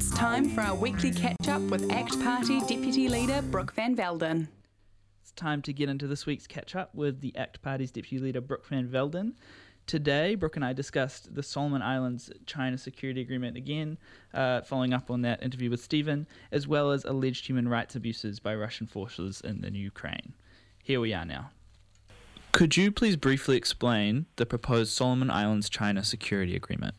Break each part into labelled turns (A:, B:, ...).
A: It's time for our weekly catch-up with ACT Party Deputy Leader Brooke van Velden.
B: It's time to get into this week's catch-up with the ACT Party's Deputy Leader Brooke van Velden. Today, Brooke and I discussed the Solomon Islands China security agreement again, following up on that interview with Stephen, as well as alleged human rights abuses by Russian forces in the Ukraine. Here we are now. Could you please briefly explain the proposed Solomon Islands China security agreement?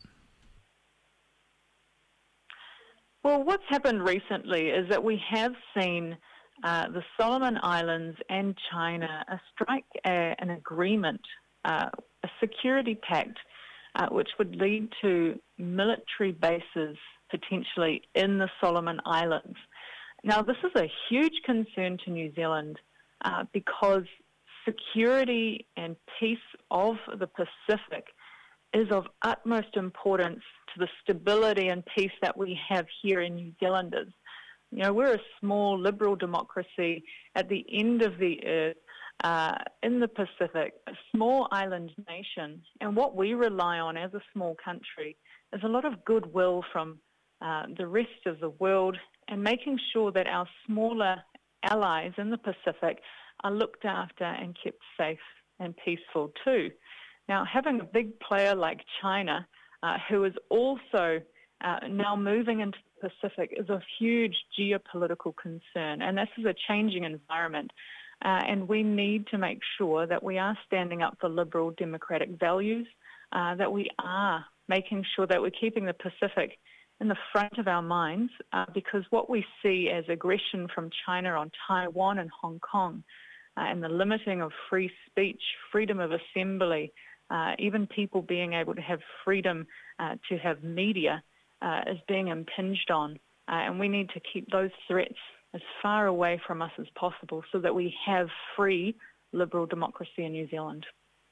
C: Well, what's happened recently is that we have seen the Solomon Islands and China strike an agreement, a security pact, which would lead to military bases potentially in the Solomon Islands. Now, this is a huge concern to New Zealand because security and peace of the Pacific is of utmost importance to the stability and peace that we have here in New Zealanders. You know, we're a small liberal democracy at the end of the earth in the Pacific, a small island nation, and what we rely on as a small country is a lot of goodwill from the rest of the world and making sure that our smaller allies in the Pacific are looked after and kept safe and peaceful too. Now, having a big player like China, who is also now moving into the Pacific, is a huge geopolitical concern, and this is a changing environment. And we need to make sure that we are standing up for liberal democratic values, that we are making sure that we're keeping the Pacific in the front of our minds, because what we see as aggression from China on Taiwan and Hong Kong, and the limiting of free speech, freedom of assembly, even people being able to have freedom to have media is being impinged on. And we need to keep those threats as far away from us as possible so that we have free liberal democracy in New Zealand.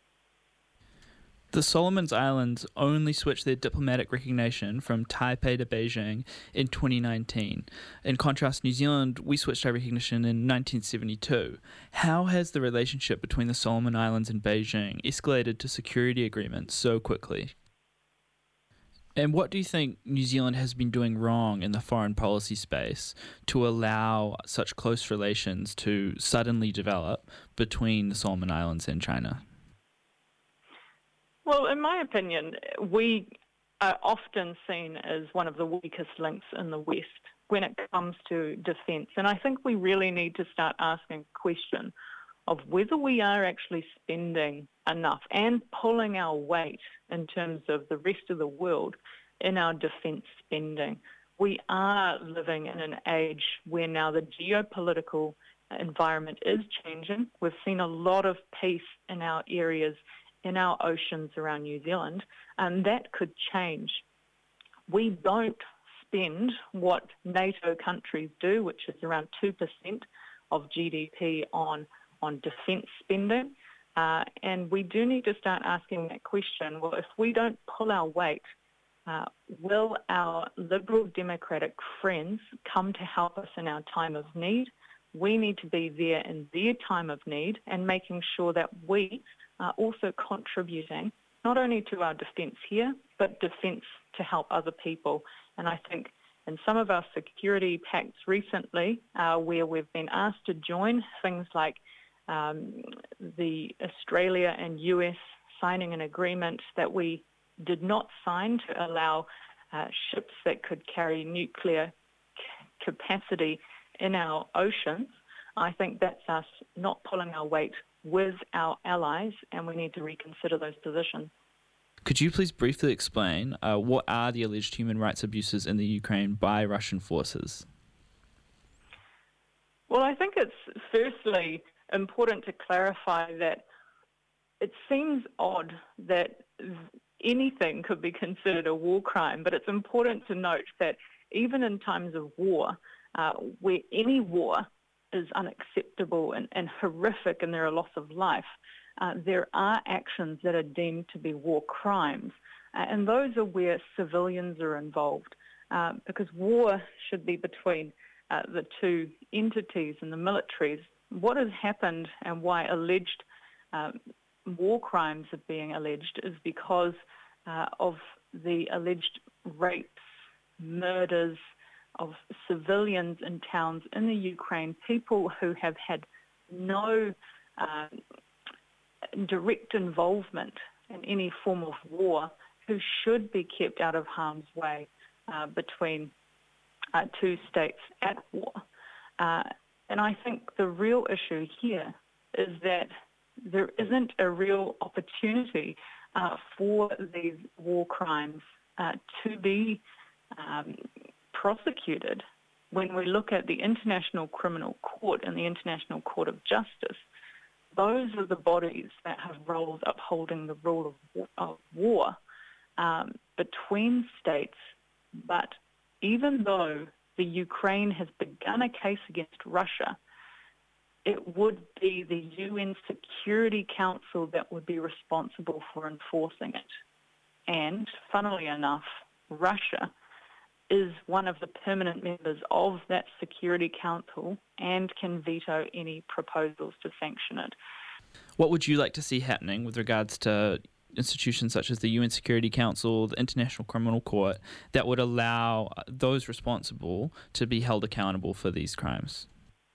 B: The Solomon Islands only switched their diplomatic recognition from Taipei to Beijing in 2019. In contrast, New Zealand, we switched our recognition in 1972. How has the relationship between the Solomon Islands and Beijing escalated to security agreements so quickly? And what do you think New Zealand has been doing wrong in the foreign policy space to allow such close relations to suddenly develop between the Solomon Islands and China?
C: Well, in my opinion, we are often seen as one of the weakest links in the West when it comes to defence. And I think we really need to start asking a question of whether we are actually spending enough and pulling our weight in terms of the rest of the world in our defence spending. We are living in an age where now the geopolitical environment is changing. We've seen a lot of peace in our areas, in our oceans around New Zealand, and that could change. We don't spend what NATO countries do, which is around 2% of GDP on defence spending, and we do need to start asking that question. Well, if we don't pull our weight, will our liberal democratic friends come to help us in our time of need? We need to be there in their time of need and making sure that we are also contributing not only to our defence here, but defence to help other people. And I think in some of our security pacts recently, where we've been asked to join, things like the Australia and US signing an agreement that we did not sign to allow ships that could carry nuclear capacity in our oceans, I think that's us not pulling our weight with our allies, and we need to reconsider those positions.
B: Could you please briefly explain what are the alleged human rights abuses in the Ukraine by Russian forces?
C: Well, I think it's firstly important to clarify that it seems odd that anything could be considered a war crime, but it's important to note that even in times of war, where any war is unacceptable and horrific and there are loss of life, there are actions that are deemed to be war crimes. And those are where civilians are involved, because war should be between the two entities and the militaries. What has happened and why alleged war crimes are being alleged is because of the alleged rapes, murders, of civilians in towns in the Ukraine, people who have had no direct involvement in any form of war, who should be kept out of harm's way between two states at war. And I think the real issue here is that there isn't a real opportunity for these war crimes to be prosecuted. When we look at the International Criminal Court and the International Court of Justice, those are the bodies that have roles upholding the rule of war between states. But even though the Ukraine has begun a case against Russia, it would be the UN Security Council that would be responsible for enforcing it. And, funnily enough, Russia is one of the permanent members of that Security Council and can veto any proposals to sanction it.
B: What would you like to see happening with regards to institutions such as the UN Security Council, the International Criminal Court, that would allow those responsible to be held accountable for these crimes?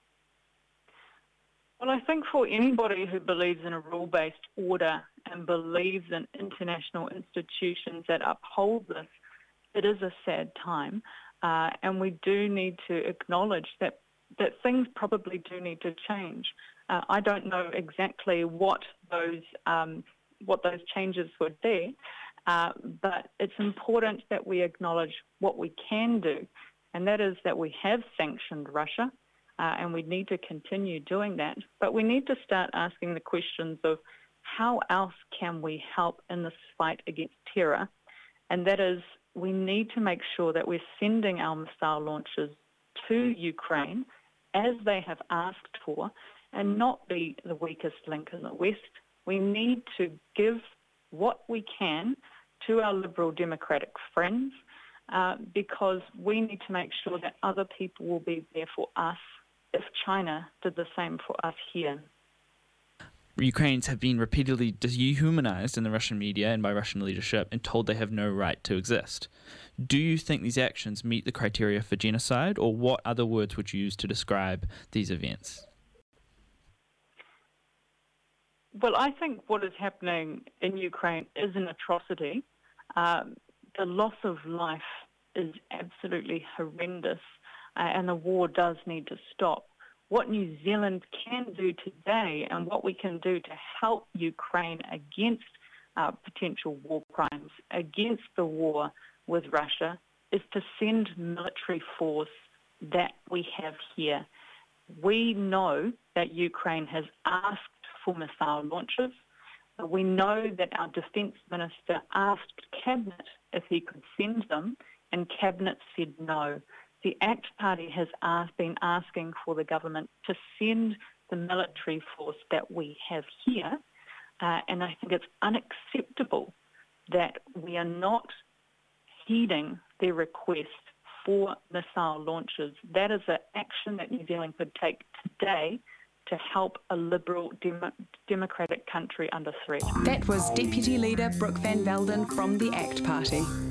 C: Well, I think for anybody who believes in a rule-based order and believes in international institutions that uphold this, it is a sad time, and we do need to acknowledge that things probably do need to change. I don't know exactly what those changes would be, but it's important that we acknowledge what we can do, and that is that we have sanctioned Russia, and we need to continue doing that. But we need to start asking the questions of how else can we help in this fight against terror, and that is we need to make sure that we're sending our missile launchers to Ukraine as they have asked for and not be the weakest link in the West. We need to give what we can to our Liberal Democratic friends because we need to make sure that other people will be there for us if China did the same for us here.
B: Ukrainians have been repeatedly dehumanized in the Russian media and by Russian leadership and told they have no right to exist. Do you think these actions meet the criteria for genocide, or what other words would you use to describe these events?
C: Well, I think what is happening in Ukraine is an atrocity. The loss of life is absolutely horrendous, and the war does need to stop. What New Zealand can do today and what we can do to help Ukraine against potential war crimes, against the war with Russia, is to send military force that we have here. We know that Ukraine has asked for missile launches. We know that our Defence Minister asked Cabinet if he could send them, and Cabinet said no. The ACT Party has been asking for the government to send the military force that we have here, and I think it's unacceptable that we are not heeding their request for missile launches. That is an action that New Zealand could take today to help a liberal democratic country under threat.
A: That was Deputy Leader Brooke Van Velden from the ACT Party.